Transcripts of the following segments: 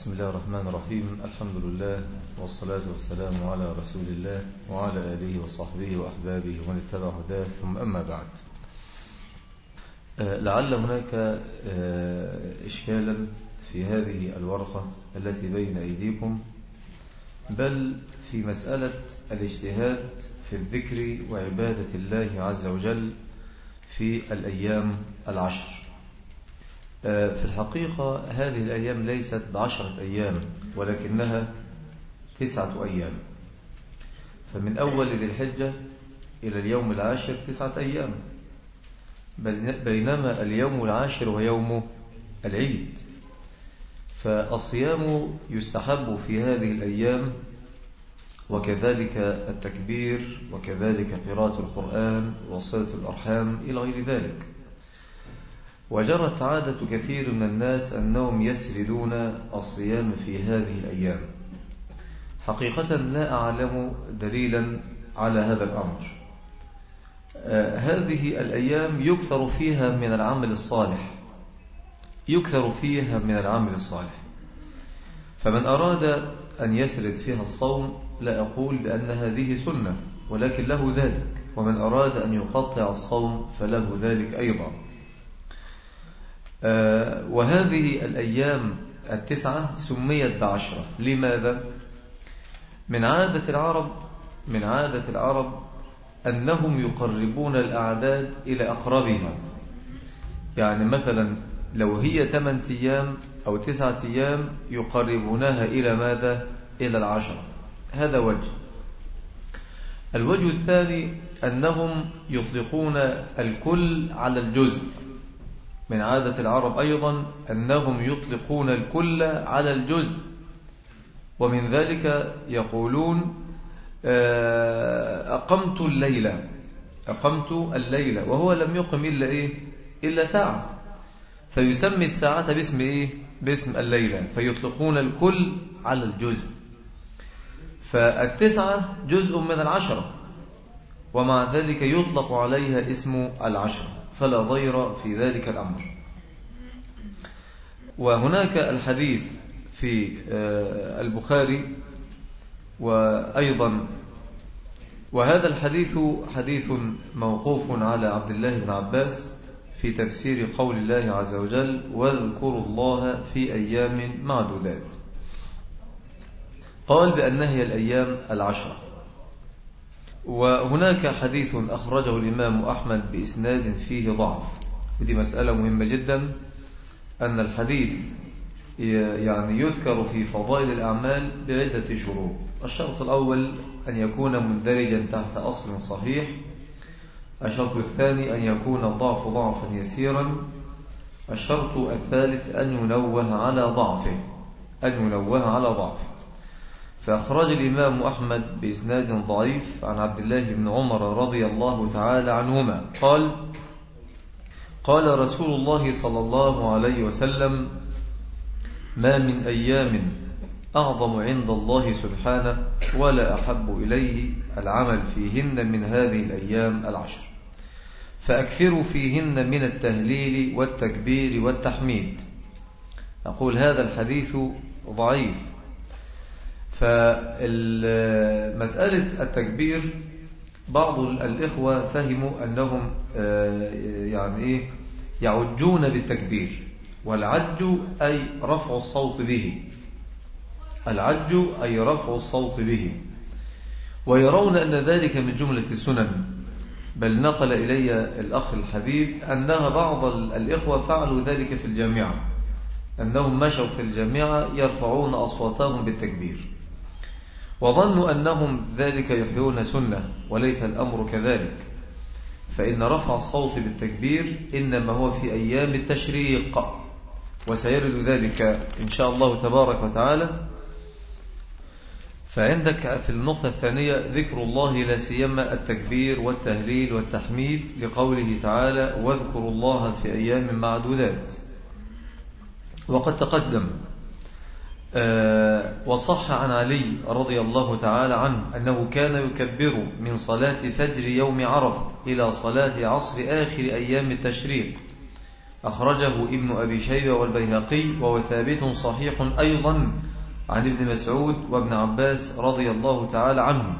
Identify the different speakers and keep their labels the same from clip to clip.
Speaker 1: بسم الله الرحمن الرحيم. الحمد لله والصلاة والسلام على رسول الله وعلى آله وصحبه وأحبابه ومن اتبع هداه، ثم أما بعد. لعل هناك إشكالا في هذه الورقة التي بين أيديكم، بل في مسألة الاجتهاد في الذكر وعبادة الله عز وجل في الأيام العشر. في الحقيقة هذه الأيام ليست ب10 أيام، ولكنها 9 أيام. فمن أول ذي الحجة إلى اليوم العاشر 9 أيام، بينما اليوم العاشر ويوم العيد. فالصيام يستحب في هذه الأيام، وكذلك التكبير، وكذلك قراءة القرآن وصلة الأرحام إلى غير ذلك. وجرت عادة كثير من الناس أنهم يسردون الصيام في هذه الأيام. حقيقة لا أعلم دليلا على هذا الأمر. هذه الأيام يكثر فيها من العمل الصالح، يكثر فيها من العمل الصالح. فمن أراد أن يسرد فيها الصوم لا أقول بأن هذه سنة، ولكن له ذلك. ومن أراد أن يقطع الصوم فله ذلك أيضا. وهذه الأيام 9 سميت ب10. لماذا؟ من عادة العرب أنهم يقربون الأعداد إلى أقربها. يعني مثلا لو هي 8 أيام أو 9 أيام يقربونها إلى ماذا؟ إلى 10. هذا وجه. الوجه الثاني أنهم يطلقون الكل على الجزء. من عادة العرب أيضا أنهم يطلقون الكل على الجزء. ومن ذلك يقولون أقمت الليلة، وهو لم يقم إلا ساعة، فيسمي الساعة باسم باسم الليلة، فيطلقون الكل على الجزء. ف9 جزء من 10، ومع ذلك يطلق عليها اسم 10، فلا ضير في ذلك الأمر. وهناك الحديث في البخاري وأيضا، وهذا الحديث حديث موقوف على عبد الله بن عباس في تفسير قول الله عز وجل: واذكروا الله في أيام معدودات. قال بأنها هي الأيام 10. وهناك حديث أخرجه الإمام أحمد بإسناد فيه ضعف. ودي مسألة مهمة جدا، أن الحديث يعني يذكر في فضائل الأعمال بعدة شروط. الشرط الأول أن يكون مندرجا تحت أصل صحيح. الشرط الثاني أن يكون الضعف ضعفا يسيرا. الشرط الثالث أن ينوه على ضعفه، فأخرج الإمام أحمد بإسناد ضعيف عن عبد الله بن عمر رضي الله تعالى عنهما قال رسول الله صلى الله عليه وسلم: ما من أيام أعظم عند الله سبحانه ولا أحب إليه العمل فيهن من هذه الأيام 10، فأكثروا فيهن من التهليل والتكبير والتحميد. أقول هذا الحديث ضعيف. فمسألة التكبير بعض الإخوة فهموا أنهم يعجون بالتكبير، والعج أي رفع الصوت به، ويرون أن ذلك من جملة السنن. بل نقل إلي الأخ الحبيب أنها بعض الإخوة فعلوا ذلك في الجامعة، أنهم مشوا في الجامعة يرفعون أصواتهم بالتكبير، وظنوا أنهم ذلك يحيون سنة، وليس الأمر كذلك. فإن رفع الصوت بالتكبير إنما هو في أيام التشريق، وسيرد ذلك إن شاء الله تبارك وتعالى. فعندك في النقطة الثانية ذكر الله، لا سيما التكبير والتهليل والتحميد، لقوله تعالى: واذكروا الله في أيام معدودات. وقد تقدم وصح عن علي رضي الله تعالى عنه أنه كان يكبر من صلاة فجر يوم عرفة إلى صلاة عصر آخر أيام التشريق أخرجه ابن أبي شيبة والبيهقي، وهو ثابت صحيح أيضا عن ابن مسعود وابن عباس رضي الله تعالى عنهم.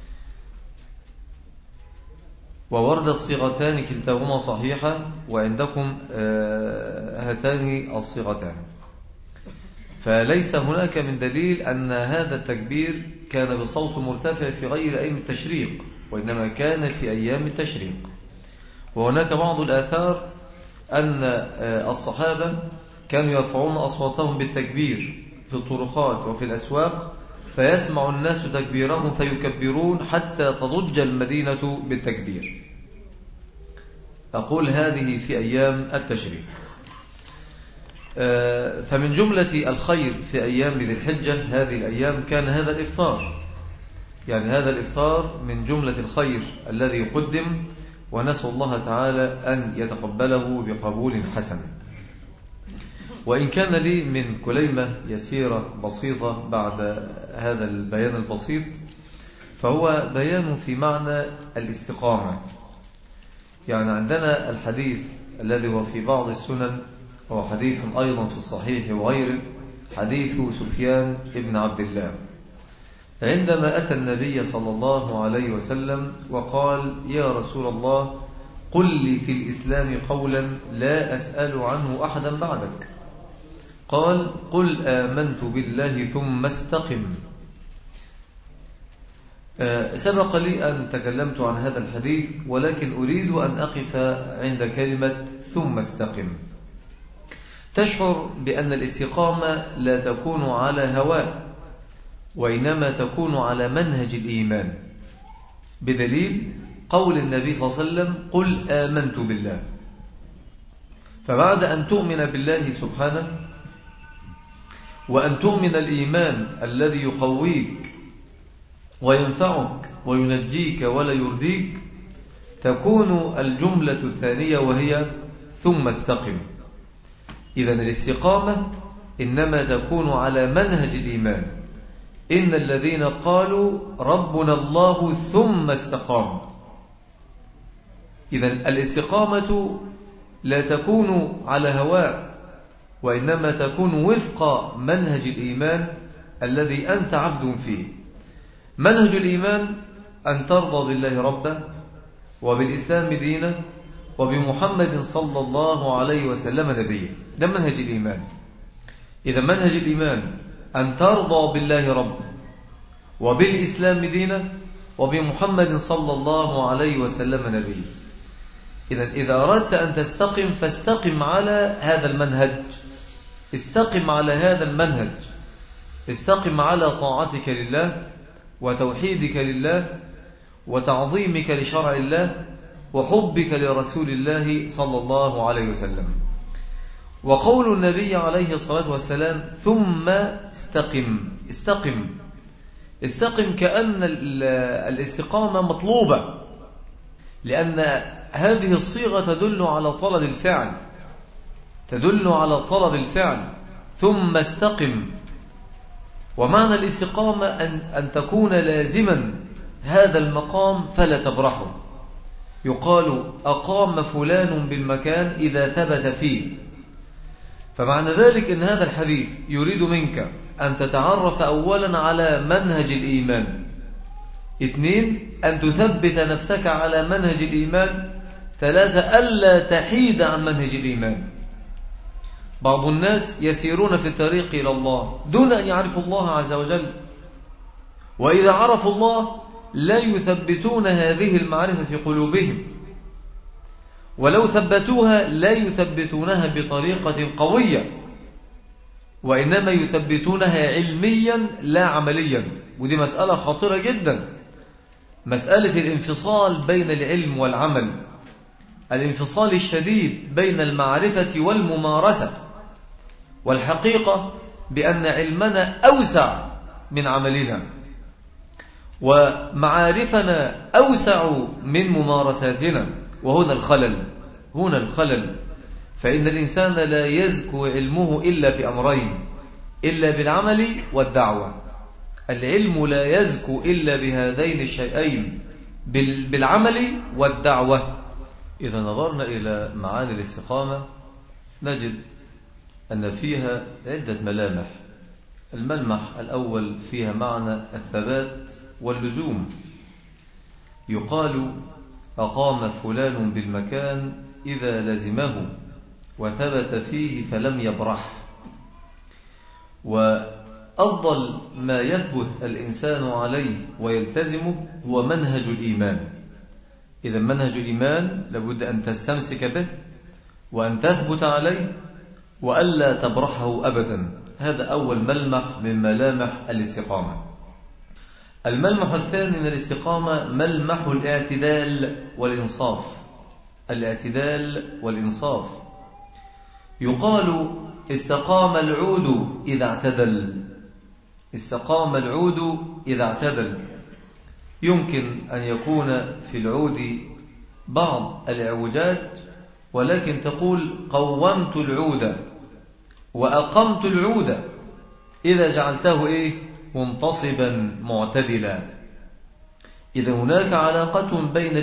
Speaker 1: وورد الصيغتان كلتاهما صحيحة، وعندكم هاتان الصيغتان، فليس هناك من دليل أن هذا التكبير كان بصوت مرتفع في غير أيام التشريق، وإنما كان في أيام التشريق. وهناك بعض الآثار أن الصحابة كانوا يرفعون أصواتهم بالتكبير في الطرقات وفي الأسواق، فيسمع الناس تكبيرهم فيكبرون حتى تضج المدينة بالتكبير. أقول هذه في أيام التشريق. فمن جملة الخير في أيام ذي الحجة هذه الأيام كان هذا الإفطار، يعني هذا الإفطار من جملة الخير الذي يقدم، ونسأل الله تعالى أن يتقبله بقبول حسن. وإن كان لي من كلمة يسيرة بسيطة بعد هذا البيان البسيط، فهو بيان في معنى الاستقامة. يعني عندنا الحديث الذي هو في بعض السنن، وهو حديث أيضا في الصحيح وغيره، حديث سفيان ابن عبد الله عندما أتى النبي صلى الله عليه وسلم وقال: يا رسول الله، قل لي في الإسلام قولا لا أسأل عنه أحدا بعدك. قال: قل آمنت بالله ثم استقم. سبق لي أن تكلمت عن هذا الحديث، ولكن أريد أن أقف عند كلمة ثم استقم. تشعر بأن الاستقامة لا تكون على هواء، وإنما تكون على منهج الإيمان، بدليل قول النبي صلى الله عليه وسلم: قل آمنت بالله. فبعد أن تؤمن بالله سبحانه، وأن تؤمن الإيمان الذي يقويك وينفعك وينجيك ولا يرديك، تكون الجملة الثانية وهي ثم استقم. إذن الاستقامة إنما تكون على منهج الإيمان. إن الذين قالوا ربنا الله ثم استقاموا. إذن الاستقامة لا تكون على هواء، وإنما تكون وفق منهج الإيمان الذي أنت عبد فيه. منهج الإيمان أن ترضى بالله ربا، وبالإسلام دينا، وبمحمد صلى الله عليه وسلم نبيا. ده منهج الإيمان. إذا منهج الإيمان أن ترضى بالله ربا، وبالإسلام دينا، وبمحمد صلى الله عليه وسلم نبيا. إذا أردت أن تستقم فاستقم على هذا المنهج، استقم على هذا المنهج، استقم على طاعتك لله، وتوحيدك لله، وتعظيمك لشرع الله، وحبك لرسول الله صلى الله عليه وسلم. وقول النبي عليه الصلاة والسلام ثم استقم، استقم، استقم، كأن الاستقامة مطلوبة، لأن هذه الصيغة تدل على طلب الفعل، تدل على طلب الفعل. ثم استقم. ومعنى الاستقامة أن تكون لازما هذا المقام فلا تبرحه. يقال أقام فلان بالمكان إذا ثبت فيه. فمعنى ذلك أن هذا الحديث يريد منك أن تتعرف أولا على منهج الإيمان، 2 أن تثبت نفسك على منهج الإيمان، 3 ألا تحيد عن منهج الإيمان. بعض الناس يسيرون في الطريق إلى الله دون أن يعرفوا الله عز وجل، وإذا عرفوا الله لا يثبتون هذه المعرفة في قلوبهم، ولو ثبتوها لا يثبتونها بطريقة قوية، وإنما يثبتونها علميا لا عمليا. ودي مسألة خطيرة جدا، مسألة الانفصال بين العلم والعمل، الانفصال الشديد بين المعرفة والممارسة. والحقيقة بأن علمنا أوسع من عملنا، ومعارفنا أوسع من ممارساتنا. وهنا الخلل، هنا الخلل. فإن الإنسان لا يزكو علمه إلا بأمرين: إلا بالعمل والدعوة. العلم لا يزكو إلا بهذين الشيئين، بالعمل والدعوة. إذا نظرنا إلى معاني الاستقامة نجد أن فيها عدة ملامح. الملمح الأول فيها معنى الثبات واللزوم. يقال أقام فلان بالمكان إذا لزمه وثبت فيه فلم يبرح. وأفضل ما يثبت الإنسان عليه ويلتزمه هو منهج الإيمان. إذا منهج الإيمان لابد أن تستمسك به وأن تثبت عليه وألا تبرحه أبدا. هذا أول ملمح من ملامح الاستقامة. الملمح الثاني من الاستقامة ملمح الاعتدال والإنصاف. الاعتدال والإنصاف. يقال استقام العود إذا اعتدل. استقام العود إذا اعتدل. يمكن أن يكون في العود بعض الاعوجاج، ولكن تقول قومت العود وأقمت العود إذا جعلته منتصبا معتدلا. إذا هناك علاقة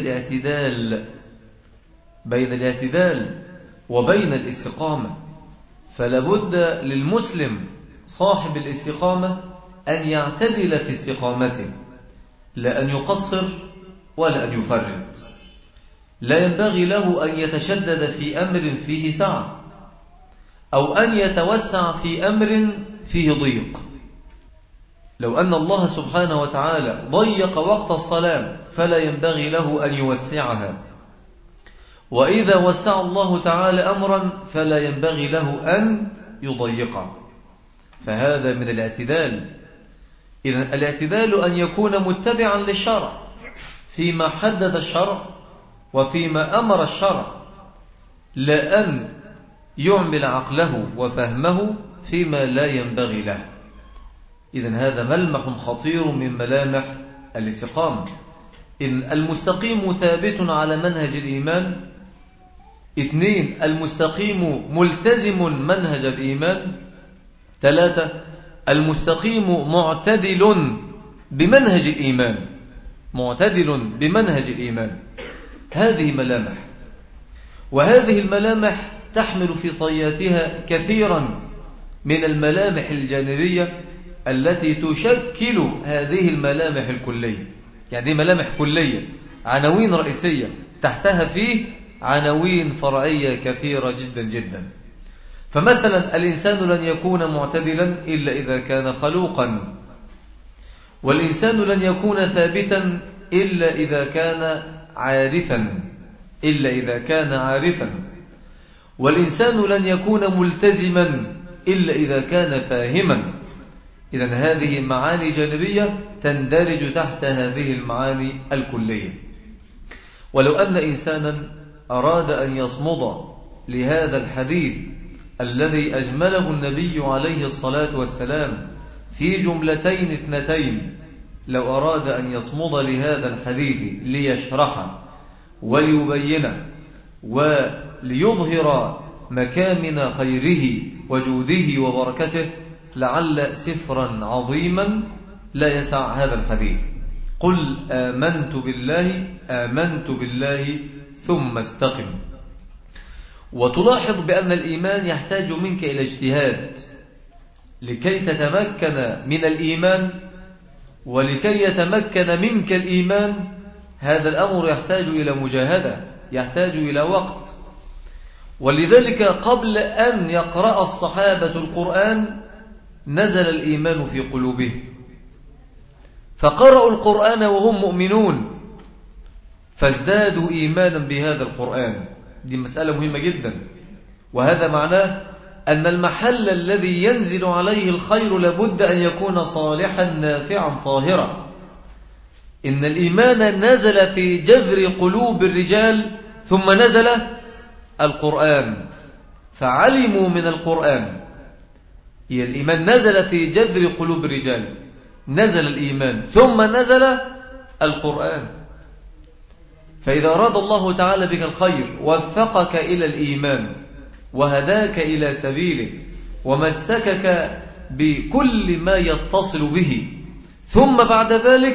Speaker 1: بين الاعتدال وبين الاستقامة. فلابد للمسلم صاحب الاستقامة أن يعتدل في استقامته، لا أن يقصر ولا أن يفرط. لا ينبغي له أن يتشدد في أمر فيه سعة، أو أن يتوسع في أمر فيه ضيق. لو أن الله سبحانه وتعالى ضيق وقت الصلاة فلا ينبغي له أن يوسعها، وإذا وسع الله تعالى أمرا فلا ينبغي له أن يضيقه. فهذا من الاعتدال. إذن الاعتدال أن يكون متبعا للشرع فيما حدد الشرع وفيما أمر الشرع، لا أن يعمل عقله وفهمه فيما لا ينبغي له. إذن هذا ملمح خطير من ملامح الاستقامة. إن المستقيم ثابت على منهج الإيمان. 2 المستقيم ملتزم منهج الإيمان. 3 المستقيم معتدل بمنهج الإيمان. معتدل بمنهج الإيمان. هذه ملامح، وهذه الملامح تحمل في طياتها كثيرا من الملامح الجانبية التي تشكل هذه الملامح الكلية. يعني ملامح كلية، عناوين رئيسية، تحتها فيه عناوين فرعية كثيرة جدا جدا. فمثلا الإنسان لن يكون معتدلا إلا إذا كان خلوقا، والإنسان لن يكون ثابتا إلا إذا كان عارفا، والإنسان لن يكون ملتزما إلا إذا كان فاهما. إذن هذه معاني جانبية تندرج تحت هذه المعاني الكلية. ولو أن إنسانا أراد أن يصمد لهذا الحديث الذي أجمله النبي عليه الصلاة والسلام في جملتين 2، لو أراد أن يصمد لهذا الحديث ليشرحه وليبينه وليظهر مكامن خيره وجوده وبركته، لعل سفرا عظيما لا يسع هذا الحديث. قل آمنت بالله ثم استقم. وتلاحظ بأن الإيمان يحتاج منك إلى اجتهاد لكي تتمكن من الإيمان، ولكي يتمكن منك الإيمان هذا الأمر يحتاج إلى مجاهدة، يحتاج إلى وقت. ولذلك قبل أن يقرأ الصحابة القرآن نزل الإيمان في قلوبهم، فقرأوا القرآن وهم مؤمنون فازدادوا إيمانا بهذا القرآن. دي مسألة مهمة جدا، وهذا معناه أن المحل الذي ينزل عليه الخير لابد أن يكون صالحا نافعا طاهرا. إن الإيمان نزل في جذر قلوب الرجال ثم نزل القرآن فعلموا من القرآن. الإيمان نزل في جذر قلوب الرجال، نزل الإيمان ثم نزل القرآن. فإذا أراد الله تعالى بك الخير وفقك إلى الإيمان وهداك إلى سبيله ومسكك بكل ما يتصل به، ثم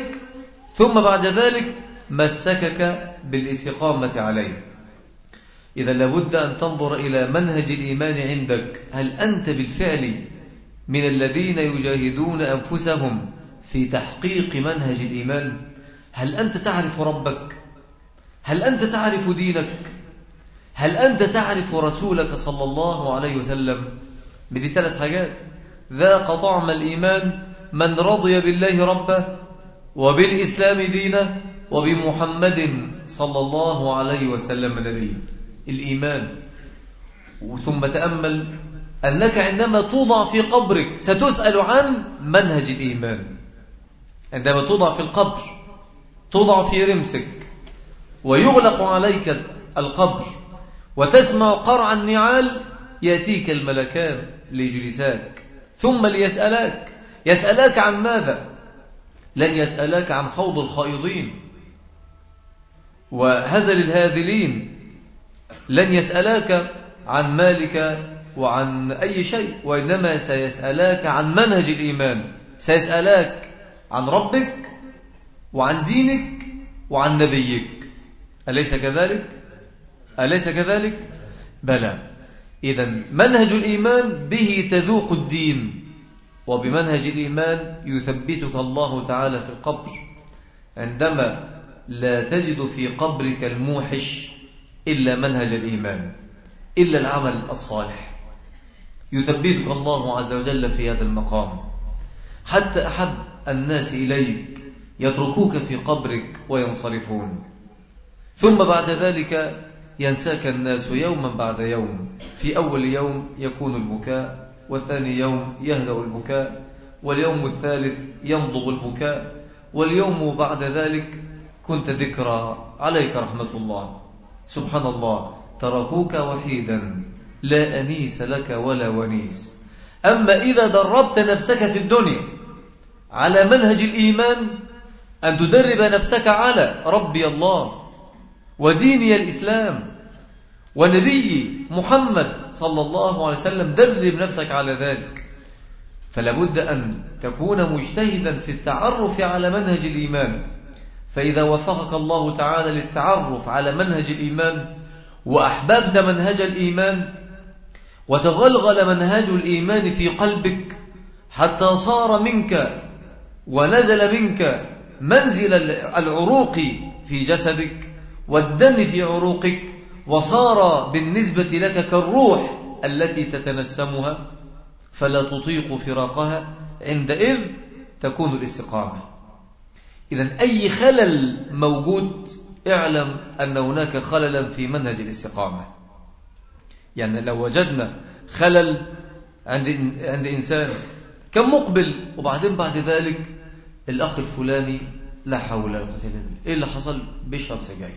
Speaker 1: بعد ذلك مسكك بالاستقامة عليه. إذا لابد أن تنظر إلى منهج الإيمان عندك. هل أنت بالفعل من الذين يجاهدون أنفسهم في تحقيق منهج الإيمان؟ هل أنت تعرف ربك؟ هل أنت تعرف دينك؟ هل أنت تعرف رسولك صلى الله عليه وسلم؟ بدي 3 حاجات. ذاق طعم الإيمان من رضي بالله ربه وبالإسلام دينه وبمحمد صلى الله عليه وسلم نبيه. الإيمان. ثم تأمل أنك عندما توضع في قبرك ستسأل عن منهج الإيمان. عندما توضع في القبر، توضع في رمسك ويغلق عليك القبر وتسمع قرع النعال، يأتيك الملكان ليجلساك ثم يسألاك عن ماذا؟ لن يسألاك عن خوض الخائضين وهزل الهاذلين، لن يسألاك عن مالك وعن أي شيء، وإنما سيسألاك عن منهج الإيمان. سيسألاك عن ربك وعن دينك وعن نبيك. أليس كذلك؟ أليس كذلك؟ بلى. إذن منهج الإيمان به تذوق الدين، وبمنهج الإيمان يثبتك الله تعالى في القبر عندما لا تجد في قبرك الموحش إلا منهج الإيمان، إلا العمل الصالح. يثبتك الله عز وجل في هذا المقام حتى أحب الناس إليك يتركوك في قبرك وينصرفون، ثم بعد ذلك ينساك الناس يوما بعد يوم. في أول يوم يكون البكاء، والثاني يوم يهدأ البكاء، واليوم الثالث ينضغ البكاء، واليوم بعد ذلك كنت ذكرى عليك رحمة الله. سبحان الله، تركوك وحيدا لا أنيس لك ولا ونيس. أما إذا دربت نفسك في الدنيا على منهج الإيمان، أن تدرب نفسك على ربي الله وديني الإسلام ونبي محمد صلى الله عليه وسلم، درب نفسك على ذلك. فلا بد أن تكون مجتهدا في التعرف على منهج الإيمان. فإذا وفقك الله تعالى للتعرف على منهج الإيمان وأحببت منهج الإيمان وتغلغل منهج الإيمان في قلبك حتى صار منك ونزل منك منزل العروق في جسدك والدم في عروقك، وصار بالنسبة لك كالروح التي تتنسمها فلا تطيق فراقها، عندئذ تكون الاستقامة. إذن أي خلل موجود اعلم أن هناك خللا في منهج الاستقامة. يعني لو وجدنا خلل عند إنسان كان مقبل وبعدين بعد ذلك الأخ الفلاني لا حول ولا قوة إلا بالله، إيه اللي حصل؟ بيشرب سجاير.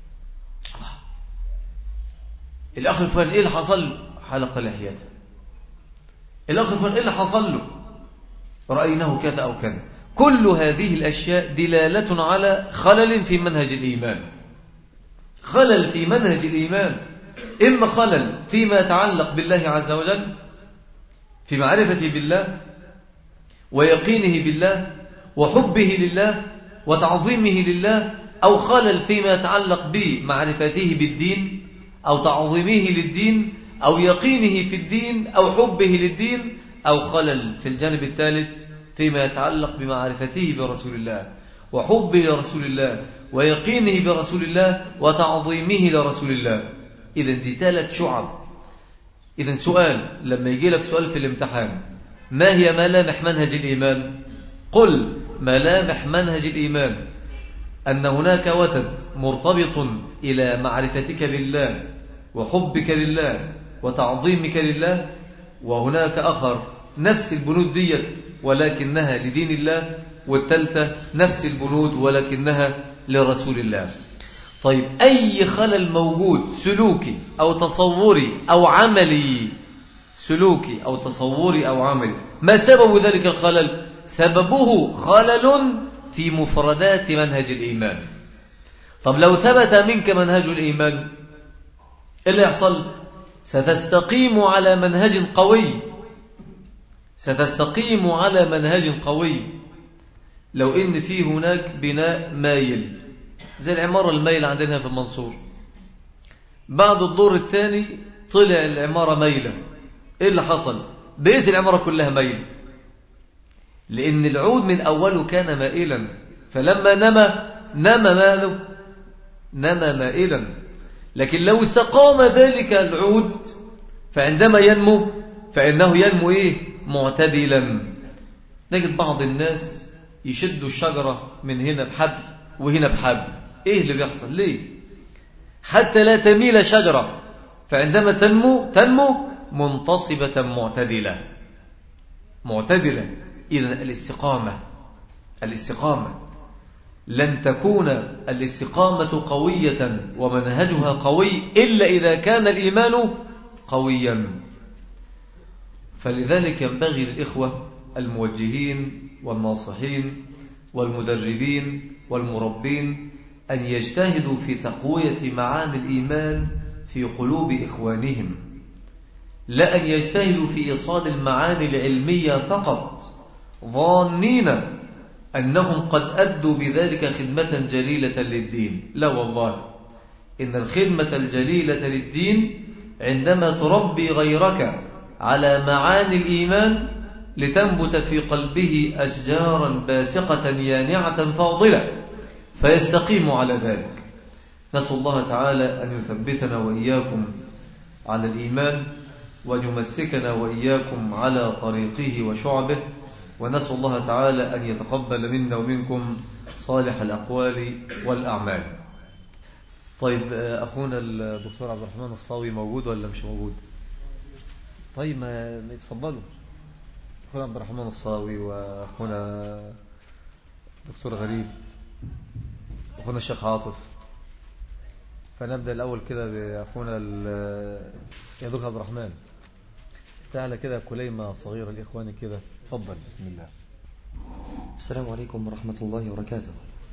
Speaker 1: الأخ الفلاني إيه اللي حصل؟ حلق لحيته. الأخ الفلاني إيه اللي حصل له؟ رأيناه كذا أو كذا. كل هذه الأشياء دلالة على خلل في منهج الإيمان. خلل في منهج الإيمان، إما خلل فيما يتعلق بالله عز وجل في معرفته بالله ويقينه بالله وحبه لله وتعظيمه لله، أو خلل فيما يتعلق بمعرفته بالدين أو تعظيمه للدين أو يقينه في الدين أو حبه للدين، أو خلل في الجانب الثالث فيما يتعلق بمعرفته برسول الله وحبه لرسول الله ويقينه برسول الله وتعظيمه لرسول الله. إذن دي 3 شعب. إذن سؤال، لما يجي لك سؤال في الامتحان، ما هي ملامح منهج الإيمان؟ قل ملامح منهج الإيمان أن هناك وتد مرتبط إلى معرفتك بالله وحبك لله وتعظيمك لله، وهناك آخر نفس البنود ديت ولكنها لدين الله، والثالثة نفس البنود ولكنها لرسول الله. طيب أي خلل موجود سلوكي أو تصوري أو عملي، سلوكي أو تصوري أو عملي، ما سبب ذلك الخلل؟ سببه خلل في مفردات منهج الإيمان. طب لو ثبت منك منهج الإيمان إيه اللي يحصل؟ ستستقيم على منهج قوي، ستستقيم على منهج قوي. لو إن في هناك بناء مايل زي العمارة المايل عندنا في المنصور، بعد الدور الثاني طلع العمارة ميلة. ايه اللي حصل؟ بقيت العمارة كلها ميلة، لأن العود من أوله كان مائلا، فلما نمى ماله؟ نمى مائلا. لكن لو استقام ذلك العود فعندما ينمو فإنه ينمو إيه؟ معتدلا. نجد بعض الناس يشدوا الشجرة من هنا بحبل وهنا بحبل. إيه اللي بيحصل؟ ليه؟ حتى لا تميل شجرة، فعندما تنمو منتصبة معتدلة. إذن الاستقامة لن تكون الاستقامة قوية ومنهجها قوي إلا إذا كان الإيمان قويا. فلذلك ينبغي للإخوة الموجهين والناصحين والمدربين والمربين أن يجتهدوا في تقوية معاني الإيمان في قلوب إخوانهم، لا أن يجتهدوا في إيصال المعاني العلمية فقط ظانين أنهم قد أدوا بذلك خدمة جليلة للدين. لا والله، إن الخدمة الجليلة للدين عندما تربي غيرك على معاني الإيمان لتنبت في قلبه أشجارا باسقة يانعة فاضلة فيستقيم على ذلك. نسأل الله تعالى أن يثبتنا وإياكم على الإيمان وأن يمسكنا وإياكم على طريقه وشعبه، ونسأل الله تعالى أن يتقبل منا ومنكم صالح الأقوال والأعمال. طيب أخونا الدكتور عبد الرحمن الصاوي موجود ولا مش موجود؟ طيب ما يتفضلوا أخونا عبد الرحمن الصاوي وأخونا دكتور غريب وأخونا الشيخ عاطف. فنبدأ الأول كده بأخونا يا دكتور عبد الرحمن، تعالى كده كليمة صغيرة لإخواني كده، تفضل. بسم الله.
Speaker 2: السلام عليكم ورحمة الله وبركاته.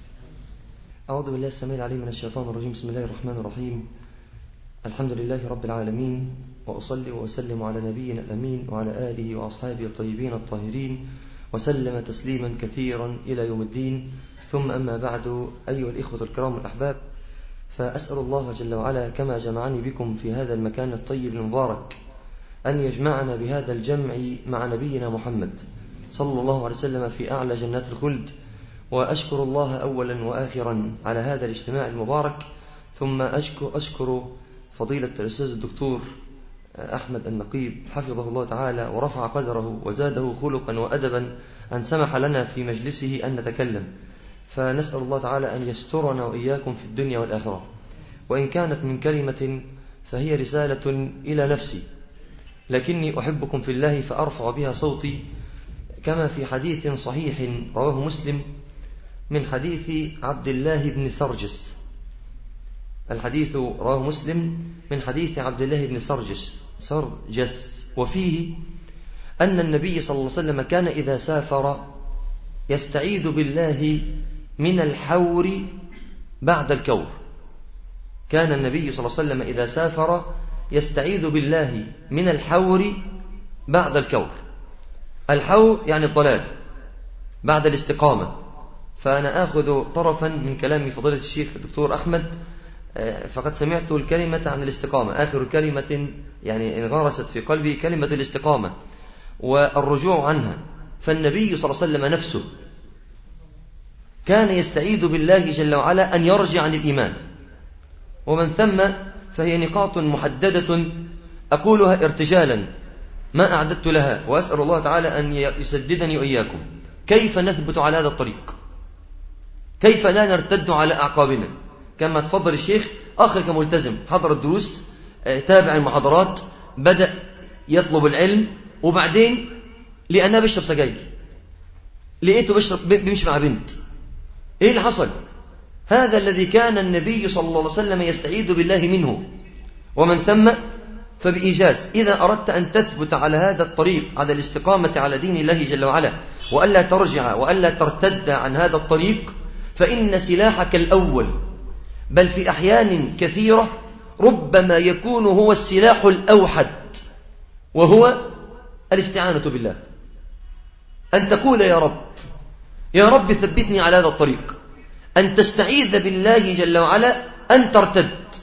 Speaker 2: أعوذ بالله السميع العليم من الشيطان الرجيم. بسم الله الرحمن الرحيم. الحمد لله رب العالمين، وأصلي وأسلم على نبينا الأمين وعلى آله وأصحابه الطيبين الطاهرين، وسلم تسليما كثيرا إلى يوم الدين. ثم أما بعد، أيها الإخوة الكرام الأحباب، فأسأل الله جل وعلا كما جمعني بكم في هذا المكان الطيب المبارك أن يجمعنا بهذا الجمع مع نبينا محمد صلى الله عليه وسلم في أعلى جنات الخلد. وأشكر الله أولا وآخرا على هذا الاجتماع المبارك. ثم أشكر فضيلة الأستاذ الدكتور أحمد النقيب حفظه الله تعالى ورفع قدره وزاده خلقا وأدبا أن سمح لنا في مجلسه أن نتكلم. فنسأل الله تعالى أن يسترنا وإياكم في الدنيا والآخرة. وإن كانت من كلمة فهي رسالة إلى نفسي، لكني أحبكم في الله فأرفع بها صوتي، كما في حديث صحيح رواه مسلم من حديث عبد الله بن سرجس. الحديث رواه مسلم من حديث عبد الله بن سرجس، وفيه أن النبي صلى الله عليه وسلم كان إذا سافر يستعيذ بالله من الحور بعد الكور. كان النبي صلى الله عليه وسلم إذا سافر يستعيذ بالله من الحور بعد الكور. الحور يعني الضلال بعد الاستقامة. فأنا أخذ طرفا من كلام فضيلة الشيخ الدكتور أحمد، فقد سمعت الكلمة عن الاستقامة، آخر كلمة يعني انغرست في قلبي كلمة الاستقامة والرجوع عنها. فالنبي صلى الله عليه وسلم نفسه كان يستعيذ بالله جل وعلا أن يرجع عن الإيمان، ومن ثم فهي نقاط محددة أقولها ارتجالا ما أعددت لها، وأسأل الله تعالى أن يسددني وإياكم. كيف نثبت على هذا الطريق؟ كيف لا نرتد على أعقابنا؟ كما تفضل الشيخ أخرج ملتزم، حضر الدروس، تابع المحاضرات، بدأ يطلب العلم، وبعدين لأنه بيشرب سجاير، لقيته بيمشي مع بنت. إيه اللي حصل؟ هذا الذي كان النبي صلى الله عليه وسلم يستعيذ بالله منه. ومن ثم فبإيجاز إذا أردت أن تثبت على هذا الطريق، على الاستقامة على دين الله جل وعلا، وألا ترجع وألا ترتد عن هذا الطريق، فإن سلاحك الأول، بل في أحيان كثيرة ربما يكون هو السلاح الأوحد، وهو الاستعانة بالله. أن تقول يا رب ثبتني على هذا الطريق، أن تستعيذ بالله جل وعلا أن ترتد.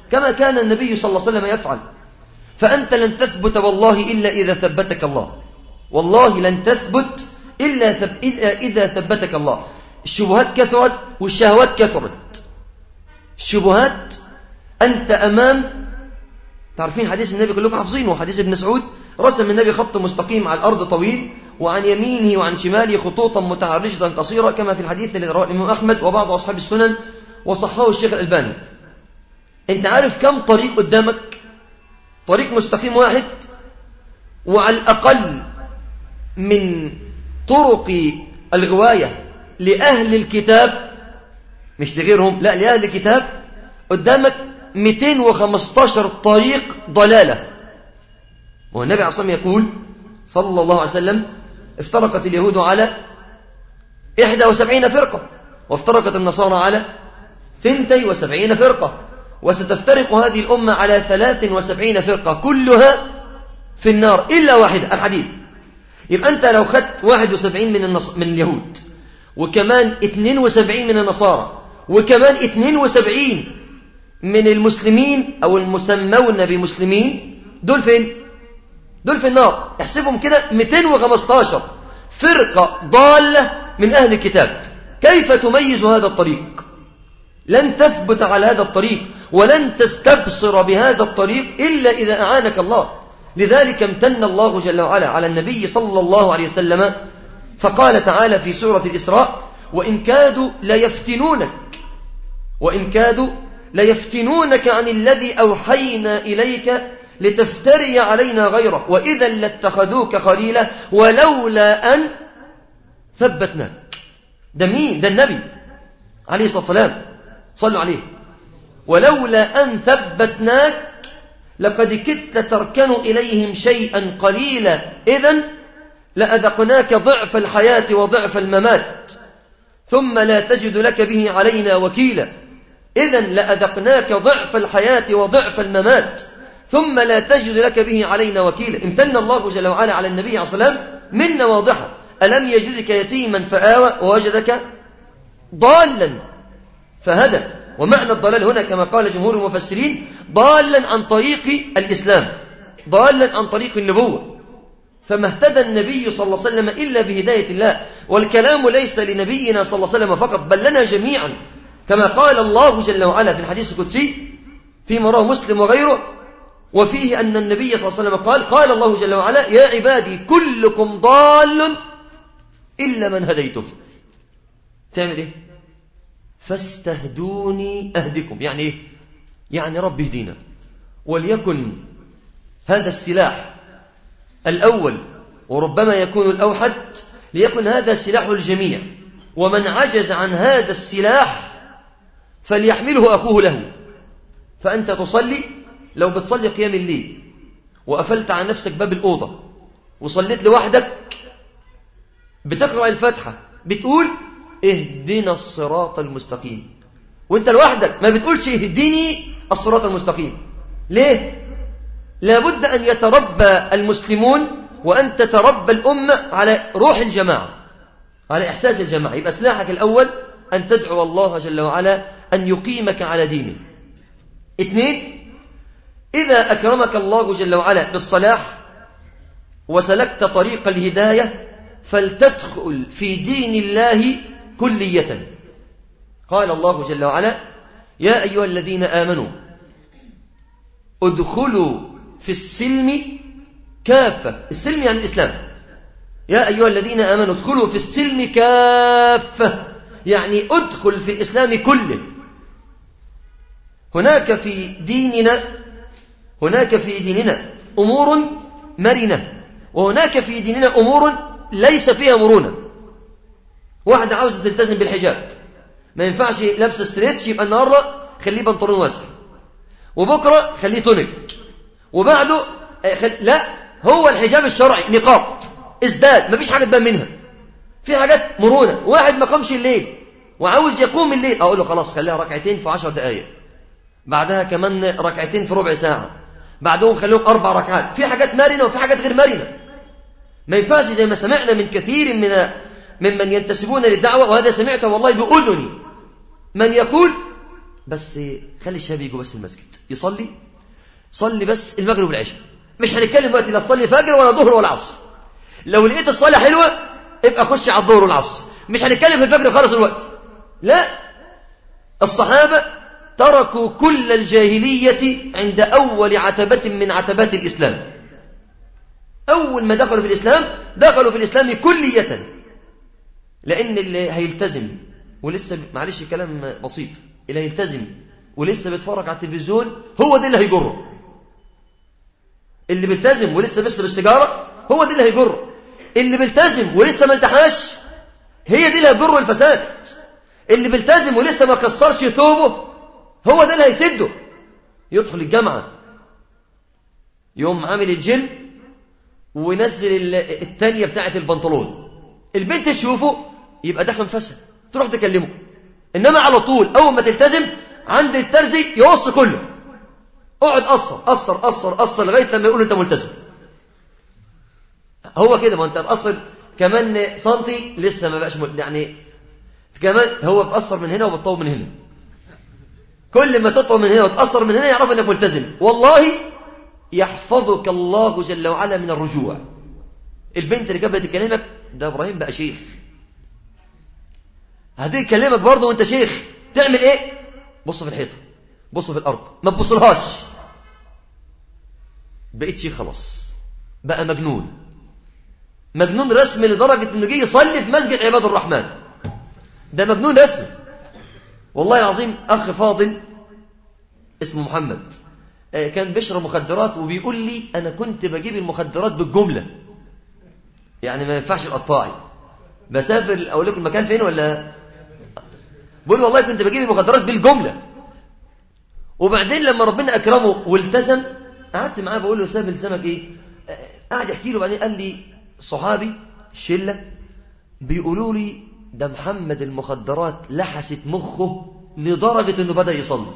Speaker 2: كما كان النبي صلى الله عليه وسلم يفعل. فأنت لن تثبت والله إلا إذا ثبتك الله، والله لن تثبت إلا إذا ثبتك الله. الشبهات كثرت والشهوات كثرت. الشبهات أنت أمام، تعرفين حديث النبي كلكم حافظينه، حديث ابن مسعود، رسم النبي خط مستقيم على الأرض طويل، وعن يمينه وعن شماله خطوطا متعرجة قصيرة، كما في الحديث الذي رواه الإمام أحمد وبعض أصحاب السنن وصححه الشيخ الألباني. أنت عارف كم طريق قدامك؟ طريق مستقيم واحد، وعلى الأقل من طرق الغواية لأهل الكتاب، مش لغيرهم، لا لأهل الكتاب، قدامك 215 طريق ضلالة. والنبي عليه الصلاة والسلام يقول صلى الله عليه وسلم: افترقت اليهود على 71 فرقة، وافترقت النصارى على 72 فرقة، وستفترق هذه الأمة على 73 فرقة كلها في النار إلا واحدة، الحديد. يبقى أنت لو خدت 71 من اليهود، وكمان 72 من النصارى، وكمان 72 من المسلمين أو المسمون بمسلمين، دول فين؟ دول في النار. احسبهم كده 215 فرقة ضالة من أهل الكتاب. كيف تميز هذا الطريق؟ لن تثبت على هذا الطريق ولن تستبصر بهذا الطريق إلا إذا أعانك الله. لذلك امتن الله جل وعلا على النبي صلى الله عليه وسلم، فقال تعالى في سورة الإسراء: وإن كادوا ليفتنونك عن الذي أوحينا إليك لتفتري علينا غيره وإذا لاتخذوك خليلا ولولا أن ثبتناك. ده مين؟ ده النبي عليه الصلاة والسلام، صلوا عليه. ولولا أن ثبتناك لقد كدت تركن إليهم شيئا قليلا إذن لأذقناك ضعف الحياة وضعف الممات ثم لا تجد لك به علينا وكيلا. إذن لأذقناك ضعف الحياة وضعف الممات ثم لا تجد لك به علينا وكيلا. امتن الله جل وعلا على النبي عليه الصلاة والسلام منا واضحة: ألم يجدك يتيما فآوى ووجدك ضالا فهدى. ومعنى الضلال هنا كما قال جمهور المفسرين: ضالا عن طريق الإسلام، ضالا عن طريق النبوة. فما اهتدى النبي صلى الله عليه وسلم إلا بهداية الله. والكلام ليس لنبينا صلى الله عليه وسلم فقط، بل لنا جميعا، كما قال الله جل وعلا في الحديث القدسي فيما رواه مسلم وغيره، وفيه أن النبي صلى الله عليه وسلم قال الله جل وعلا: يا عبادي كلكم ضال إلا من هديته. تعمل إيه؟ فاستهدوني أهدكم. يعني إيه؟ يعني رب اهدينا. وليكن هذا السلاح الأول، وربما يكون الأوحد، ليكن هذا سلاح الجميع. ومن عجز عن هذا السلاح فليحمله أخوه له. فأنت تصلي، لو بتصلي قيام الليل وقفلت على نفسك باب الأوضة وصليت لوحدك، بتقرأ الفاتحة بتقول اهدنا الصراط المستقيم، وانت لوحدك ما بتقولش اهدني الصراط المستقيم. ليه؟ لابد أن يتربى المسلمون وأن تتربى الأمة على روح الجماعة، على إحساس الجماعة. يبقى سلاحك الأول أن تدعو الله جل وعلا أن يقيمك على دينه. 2، إذا أكرمك الله جل وعلا بالصلاح وسلكت طريق الهداية فلتدخل في دين الله كلية. قال الله جل وعلا: يا أيها الذين آمنوا ادخلوا في السلم كافة. السلم يعني الإسلام. يا أيها الذين آمنوا ادخلوا في السلم كافة، يعني ادخل في الإسلام كله. هناك في ديننا أمور مرنة، وهناك في ديننا أمور ليس فيها مرونة. واحدة عاوزة تلتزم بالحجاب، ما ينفعش لابسه ستريتش، يبقى النهارده خليه بنطلون واسع، وبكره خليه تونيك، وبعده لا، هو الحجاب الشرعي نقاب ازداد، مفيش حاجة تبان منها. في حاجات مرونة. واحد ما قامش الليل وعاوز يقوم الليل، أقول له خلاص خليها ركعتين في 10 دقائق، بعدها كمان ركعتين في ربع ساعة، بعدهم خليهم 4 ركعات. في حاجات مرنة وفي حاجات غير مرنة. ما ينفعش زي ما سمعنا من كثير ممن ينتسبون للدعوة، وهذا سمعته والله بأذني، من يقول بس خلي الشباب يجوا بس المسجد يصلي، صلي بس المغرب والعشاء، مش هنتكلم وقت لا تصلي فجر ولا ظهر ولا عصر. لو لقيت الصلاة حلوة ابقى خش على الظهر والعصر، مش هنتكلم في الفجر خالص الوقت. لا، الصحابة تركوا كل الجاهلية عند أول عتبة من عتبات الإسلام. أول ما دخلوا في الإسلام دخلوا في الإسلام كلية، لأن اللي هيلتزم ولسه معلش كلام بسيط، اللي هيلتزم ولسه بيتفرج على التلفزيون هو ده اللي هيجره. اللي بيلتزم ولسه بيشرب السيجارة هو ده اللي هيجره. اللي بيلتزم ولسه ما التحاش هي دي اللي هتجره الفساد. اللي بيلتزم ولسه ما كسرش ثوبه هو ده اللي هيسده. يدخل الجامعة يوم عامل الجل ونزل التانية بتاعت البنطلون، البنت تشوفه يبقى ده فساد، تروح تكلمه. إنما على طول أول ما تلتزم عند الترزي يوصي كله، اقعد قصر لغاية لما يقول أنت ملتزم. هو كده، ما أنت تقصر كمان سنتي لسه ما بقاش يعني كمان هو بتقصر من هنا وبتطول من هنا. كل ما تطول من هنا وتقصر من هنا يعرف أنك ملتزم. والله يحفظك الله جل وعلا من الرجوع. البنت اللي قبل تكلمك ده إبراهيم بقى شيخ، هتكلمك برضه وانت شيخ تعمل ايه؟ بص في الحيطة، بص في الأرض، ما تبصلهاش. بقيت شيخ خلاص، بقى مجنون رسمي لدرجة انه جه يصلي في مسجد عباد الرحمن. ده مجنون رسمي والله العظيم. أخ فاضل اسمه محمد كان بيشرب مخدرات وبيقول لي أنا كنت بجيب المخدرات بالجملة، يعني ما ينفعش القطاعي، بسافر أقول لكم المكان فين ولا بقول والله كنت بجيب المخدرات بالجملة. وبعدين لما ربنا أكرمه والتزم قعدت معاه بقول له ساب التزامك إيه؟ قعد يحكي له. بعدين قال لي صحابي الشلة بيقولوا لي ده محمد المخدرات لحست مخه لدرجة انه بدأ يصلي.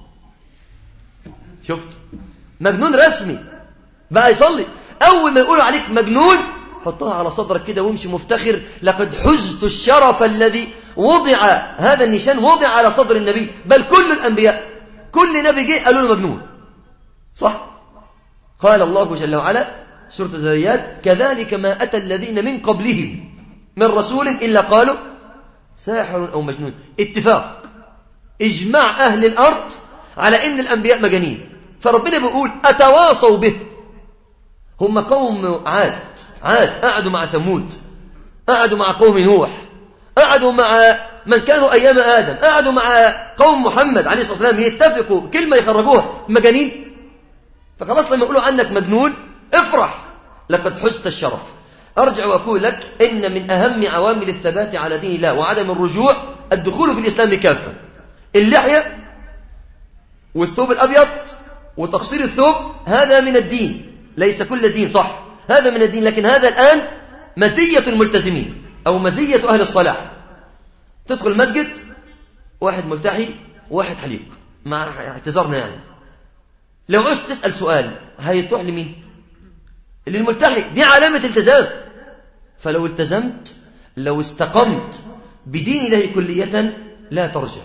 Speaker 2: شفت؟ مجنون رسمي بقى يصلي. اول ما يقولوا عليك مجنون حطها على صدرك كده وامشي مفتخر، لقد حزت الشرف الذي وضع، هذا النشان وضع على صدر النبي، بل كل الانبياء كل نبي جه قالوا له مجنون. صح؟ قال الله جل وعلا سورة الذريات كذلك ما أتى الذين من قبلهم من رسول إلا قالوا ساحر أو مجنون. اتفاق إجماع أهل الأرض على إن الأنبياء مجانين. فربنا بيقول أتواصوا به. هم قوم عاد قعدوا مع ثمود، قعدوا مع قوم نوح، قعدوا مع من كانوا أيام آدم، قعدوا مع قوم محمد عليه الصلاة والسلام، يتفقوا كلمة يخرجوها مجانين. فخلاص لما يقولوا عنك مجنون افرح، لقد حزت الشرف. أرجع وأقول لك إن من أهم عوامل الثبات على دين الله وعدم الرجوع الدخول في الإسلام كافة. اللحية والثوب الأبيض وتقصير الثوب هذا من الدين، ليس كل دين صح، هذا من الدين، لكن هذا الآن مزية الملتزمين أو مزية أهل الصلاح. تدخل المسجد واحد ملتحي وواحد حليق، مع اعتذارنا يعني، لو عشت تسأل سؤال هيتروح لمين؟ للملتحي. دي علامة التزام. فلو التزمت، لو استقمت بدين الله كلية لا ترجع.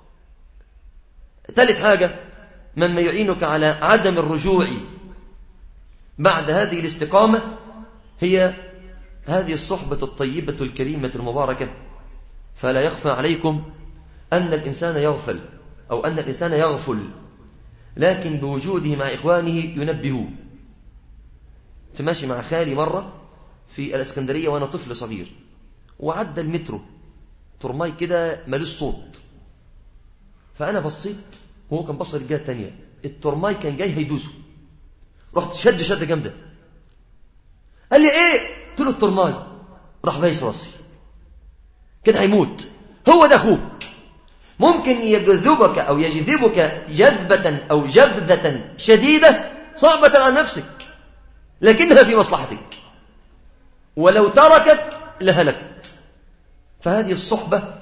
Speaker 2: ثالث حاجة مما يعينك على عدم الرجوع بعد هذه الاستقامة هي هذه الصحبة الطيبة الكريمة المباركة. فلا يخفى عليكم أن الإنسان يغفل أو أن الإنسان يغفل، لكن بوجوده مع إخوانه ينبهوه. تماشي مع خالي مرة في الإسكندرية وأنا طفل صغير، وعدى المترو ترماي كده مالوش صوت، فأنا بصيت وهو كان بص الجهة التانية، الترماي كان جاي هيدوسه، رحت شد جامدة. قال لي إيه؟ قلت له الترماي. راح بايس راسي كده هيموت. هو ده أخوك، ممكن يجذبك أو يجذبك جذبة أو جذبة شديدة صعبة على نفسك، لكنها في مصلحتك، ولو تركت لهلكت. فهذه الصحبة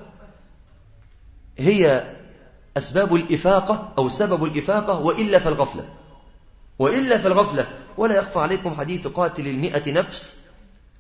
Speaker 2: هي أسباب الإفاقة أو سبب الإفاقة، وإلا في الغفلة. ولا يخفى عليكم حديث قاتل 100 نفس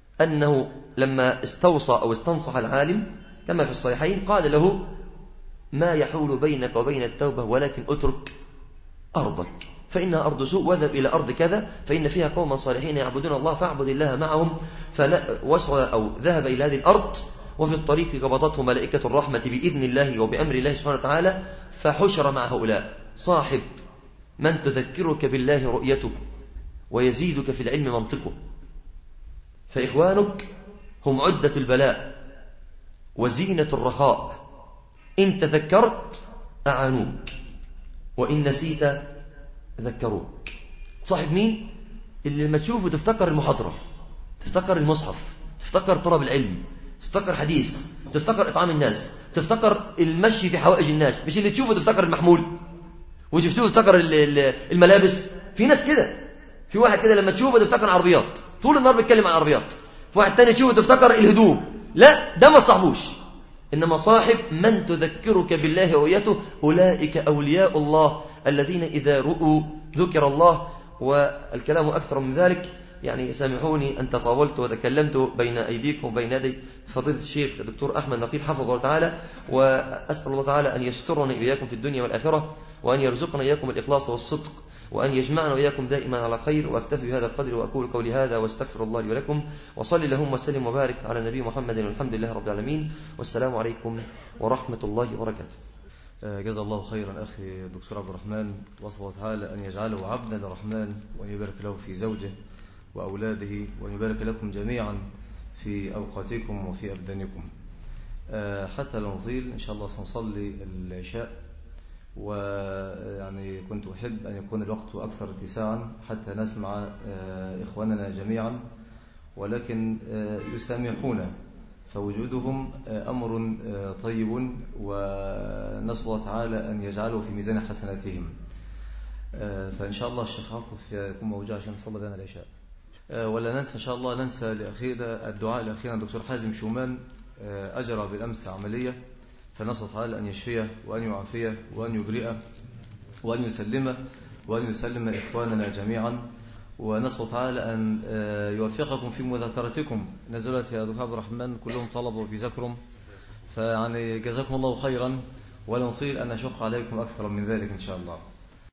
Speaker 2: أنه لما استوصى أو استنصح العالم كما في الصحيحين قال له ما يحول بينك وبين التوبة، ولكن اترك أرضك فإنها أرض سوء، واذهب إلى أرض كذا فإن فيها قوما صالحين يعبدون الله فاعبد الله معهم. وصل أو ذهب إلى هذه الأرض، وفي الطريق قبضته ملائكة الرحمة بإذن الله وبأمر الله سبحانه وتعالى، فحشر مع هؤلاء. صاحب من تذكرك بالله رؤيته ويزيدك في العلم منطقه، فإخوانك هم عدة البلاء وزينة الرخاء، إن تذكرت أعانوك وإن نسيت ذكروك. صاحب مين؟ اللي لما تشوفه تفتكر المحاضرة، تفتكر المصحف، تفتكر طلب العلم، تفتكر حديث، تفتكر إطعام الناس، تفتكر المشي في حوائج الناس. مش اللي تشوفه تفتكر المحمول وتشوفه تفتكر الملابس. في ناس كده، في واحد كده لما تشوفه تفتكر عربيات، طول النهار بيتكلم عن عربيات. في واحد تاني تشوفه تفتكر الهدوم. لا، ده ما صاحبوش. إنما صاحب من تذكرك بالله رؤيته، أولئك أولياء الله الذين إذا رؤوا ذكر الله. والكلام أكثر من ذلك، يعني سامحوني أن تطاولت وتكلمت بين أيديكم وبين يدي فضيلة الشيخ الدكتور أحمد نقيب حفظه الله تعالى، وأسأل الله تعالى أن يسترني إياكم في الدنيا والآخرة، وأن يرزقنا إياكم الإخلاص والصدق، وأن يجمعنا وإياكم دائما على خير. وأكتفي بهذا القدر وأقول قولي هذا واستغفر الله لي ولكم، وصلي اللهم وسلم وبارك على النبي محمد والحمد لله رب العالمين، والسلام عليكم ورحمة الله وبركاته.
Speaker 1: جزا الله خيرا أخي الدكتور عبد الرحمن، وأسأل الله تعالى أن يجعله عبدا للرحمن، وأن يبارك له في زوجه وأولاده، وأن يبارك لكم جميعا في أوقاتكم وفي أبدانكم. حتى لا نطيل إن شاء الله سنصلي العشاء، ويعني كنت أحب أن يكون الوقت أكثر اتساعا حتى نسمع إخواننا جميعا، ولكن يسامحونا، فوجودهم أمر طيب، ونسأل الله تعالى أن يجعله في ميزان حسناتهم. فإن شاء الله الشيخ عاطف يكون موجود عشان نصلي بنا العشاء. ولا ننسى إن شاء الله لأخينا الدعاء لأخينا الدكتور حازم شومان، أجرى بالأمس عملية، فنسأل الله تعالى أن يشفيه وأن يعافيه وأن يبرئه وأن يسلمه وأن يسلم إخواننا جميعا. ونسأل الله تعالى أن يوفقكم في مذاكرتكم. نزلت يا دكتور عبد الرحمن كلهم طلبوا في ذكرهم، فيعني جزاكم الله خيرا، ولا نطيل أن نشق عليكم أكثر من ذلك إن شاء الله.